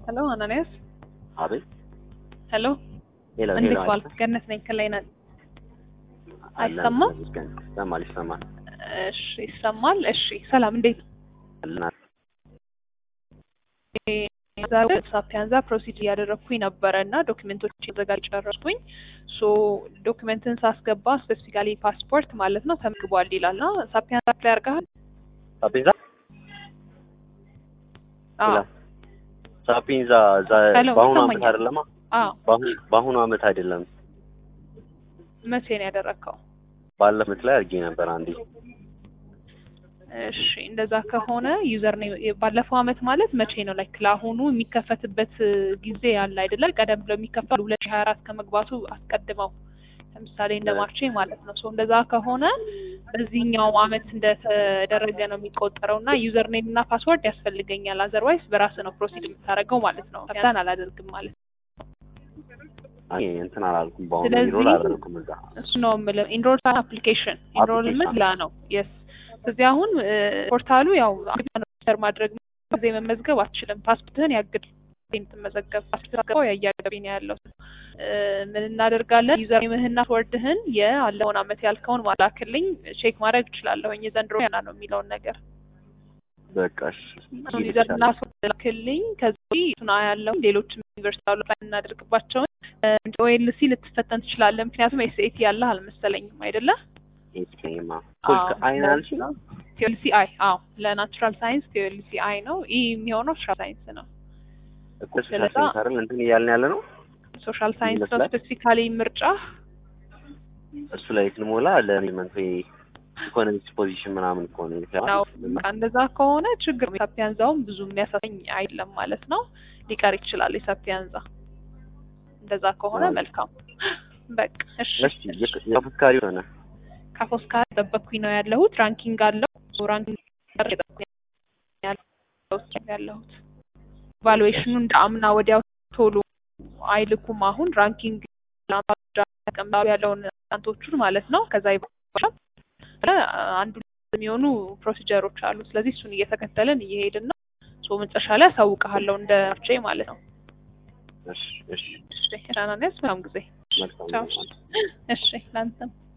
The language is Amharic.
Hello, Ananias. Abi. Hello. Hello, عندك hello. سؤال كأنك نكلينا አይሰማም? ይሰማል። እሺ ይሰማል። እሺ ሰላም እንዴት ዛሬ ሳፒያንዛ ፕሮሲድ ያደረኩኝ ነበርና ዶክመንቶች ዘጋጅ ጨረስኩኝ ሶ ዶክመንትን ሳስገባ ስፔሲፊካሊ ፓስፖርት ማለት ነው ተመዝግቧል ይላልና ሳፒያንዛ ላይ አርጋል ሳፒንዛ ሳፒንዛ በአሁኑ አመት አይደለም በአሁኑ አመት አይደለም መቼ ነው ያደረከው ባለፈው ላይ አርጌ ነበር አንዴ እሺ እንደዛ ከሆነ ዩዘር ኔም ባለፈው አመት ማለት መቼ ነው ላይክ ለአሁኑ የሚከፈትበት ጊዜ ያለ አይደለም ቀደም ብሎ የሚከፈል 2024 ከመግባቱ አስቀድመው ለምሳሌ እንደ ማርች ማለት ነው ሶ እንደዛ ከሆነ በዚህኛው አመት እንደተደረገ ነው የሚቆጠረውና ዩዘር ኔም እና ፓስወርድ ያስፈልገኛል አዘርዋይስ በራስ ነው ፕሮሲድ የምታደርገው ማለት ነው ከዛን አላደርግም ማለት አይ እንትን አላልኩም ባሁን ኢንሮል አላደረኩም እዛ እሱ ነው ማለት ኢንሮል አፕሊኬሽን ኢንሮል ምትላ ነው yes ስለዚህ አሁን ፖርታሉ ያው ሬጅስተር ማድረግ ጊዜ መመዝገብ አትችልም ፓስፖርትህን ያግድ የምትመዘገብ ፓስፖርት ያያገብኝ ያለው ምን እናደርጋለን ዩዘር ኔምህና ፓስወርድህን ያለውን አመት ያልከውን ማላክልኝ ቼክ ማድረግ እችላለሁኝ የዘንድሮ ያና ነው የሚለው ነገር በቃሽ ዩዘርና ፓስወርድ ላክልኝ ከዚህ ቱና ያለው ሌሎች ዩኒቨርሲቲው ላይ እናደርግባቸው ኦኤልሲ ልትፈተን ትችላለህ ምክንያቱም ኤስኤቲ ያለ አልመሰለኝም አይደለ ኤስኬማ ፎልክ አይናልሽ ቲኤልሲአይ አዎ ለናቹራል ሳይንስ ቲኤልሲአይ ነው የሚሆነው ሶሻል ሳይንስ ነው ሶሻል ሳይንስ አይደል እንትን እያልን ያለ ነው ሶሻል ሳይንስ ነው ስፔሲፊካሊ ምርጫ እሱ ላይ ትሞላ ለኤሊመንት ኢኮኖሚክስ ፖዚሽን ምናምን ከሆነ ነው እንደዛ ከሆነ ችግር ሳፒያንዛውም ብዙ የሚያሳኝ አይደለም ማለት ነው ሊቀር ይችላል የሳፒያንዛ እንደዛ ከሆነ መልካም በቃ እሺ የፎስካሪ ሆነ ከፎስካሪ ተጠበቅኩኝ ነው ያለሁት ራንኪንግ አለው ራንኪንግ ያለሁት ቫሉዌሽኑ እንዳምና ወዲያው ቶሎ አይልኩም አሁን ራንኪንግ ለማድረግ ያለውን አንቶቹን ማለት ነው ከዛ ይባላል አንዱ የሚሆኑ ፕሮሲጀሮች አሉ ስለዚህ እሱን እየተከተለን እየሄድን ነው ሶ መጨረሻ ላይ አሳውቃለሁ እንደ አርቼ ማለት ነው እሺ እሺ እሺ ታናነስ ምንም ጊዜ እሺ ላንተም